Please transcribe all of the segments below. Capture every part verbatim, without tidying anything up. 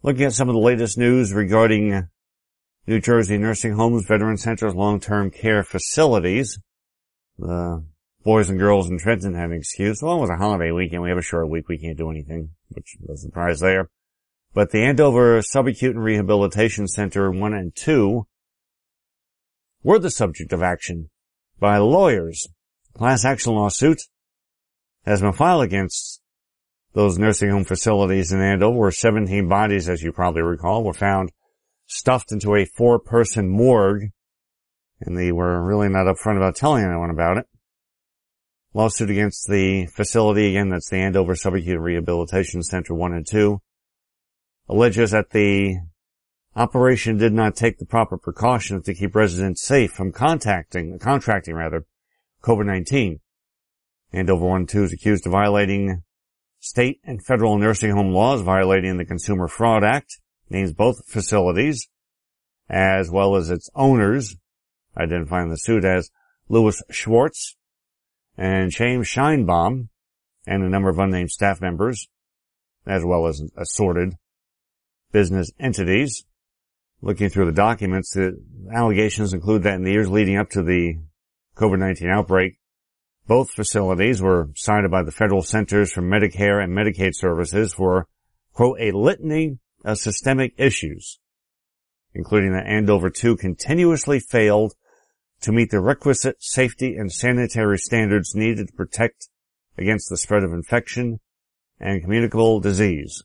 Looking at some of the latest news regarding New Jersey nursing homes, veteran centers, long-term care facilities. The boys and girls in Trenton had an excuse. Well, it was a holiday weekend. We have a short week. We can't do anything, which was a surprise there. But the Andover Subacute and Rehabilitation Center one and two were the subject of action by lawyers. Class action lawsuit has been filed against those nursing home facilities in Andover, where seventeen bodies, as you probably recall, were found stuffed into a four-person morgue, and they were really not upfront about telling anyone about it. Lawsuit against the facility, again, that's the Andover Subacute Rehabilitation Center one and two, alleges that the operation did not take the proper precautions to keep residents safe from contacting, contracting rather, COVID nineteen. Andover one and two is accused of violating state and federal nursing home laws, violating the Consumer Fraud Act, names both facilities, as well as its owners, identifying the suit as Louis Schwartz and James Scheinbaum, and a number of unnamed staff members, as well as assorted business entities. Looking through the documents, the allegations include that in the years leading up to the COVID nineteen outbreak, both facilities were cited by the Federal Centers for Medicare and Medicaid Services for, quote, a litany of systemic issues, including that Andover two continuously failed to meet the requisite safety and sanitary standards needed to protect against the spread of infection and communicable disease.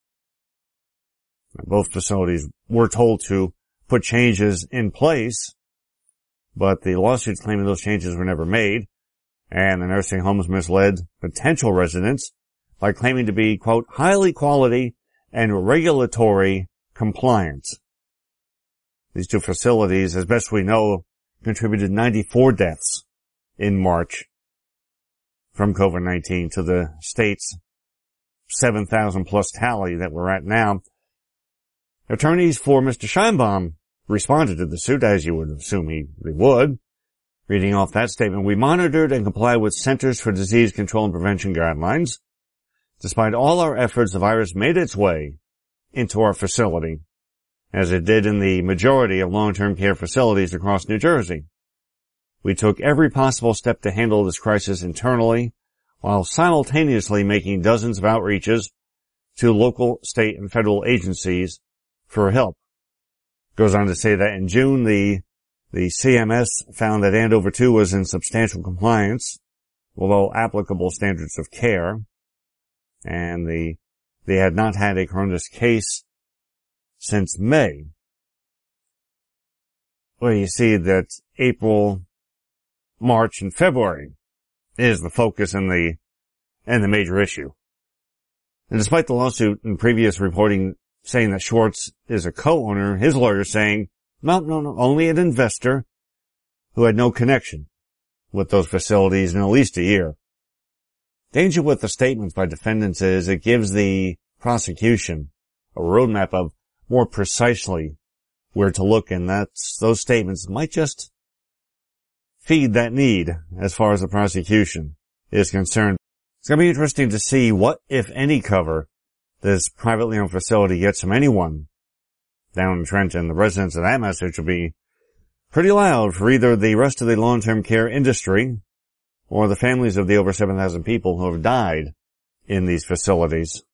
Both facilities were told to put changes in place, but the lawsuits claiming those changes were never made, and the nursing homes misled potential residents by claiming to be, quote, highly quality and regulatory compliant. These two facilities, as best we know, contributed ninety-four deaths in March from COVID nineteen to the state's seven thousand plus tally that we're at now. Attorneys for Mister Scheinbaum responded to the suit, as you would assume he, they would. Reading off that statement, we monitored and complied with Centers for Disease Control and Prevention guidelines. Despite all our efforts, the virus made its way into our facility, as it did in the majority of long-term care facilities across New Jersey. We took every possible step to handle this crisis internally, while simultaneously making dozens of outreaches to local, state, and federal agencies for help. Goes on to say that in June, the the C M S found that Andover two was in substantial compliance with all applicable standards of care, and the they had not had a coronavirus case since May. Well, you see that April, March, and February is the focus and the and the major issue. And despite the lawsuit and previous reporting saying that Schwartz is a co-owner, his lawyer saying, no, no, no, only an investor who had no connection with those facilities in at least a year. Danger with the statements by defendants is it gives the prosecution a roadmap of more precisely where to look, and that's, those statements might just feed that need as far as the prosecution is concerned. It's going to be interesting to see what, if any, cover this privately owned facility gets from anyone down in Trenton. The residents of that message will be pretty loud for either the rest of the long-term care industry or the families of the over seven thousand people who have died in these facilities.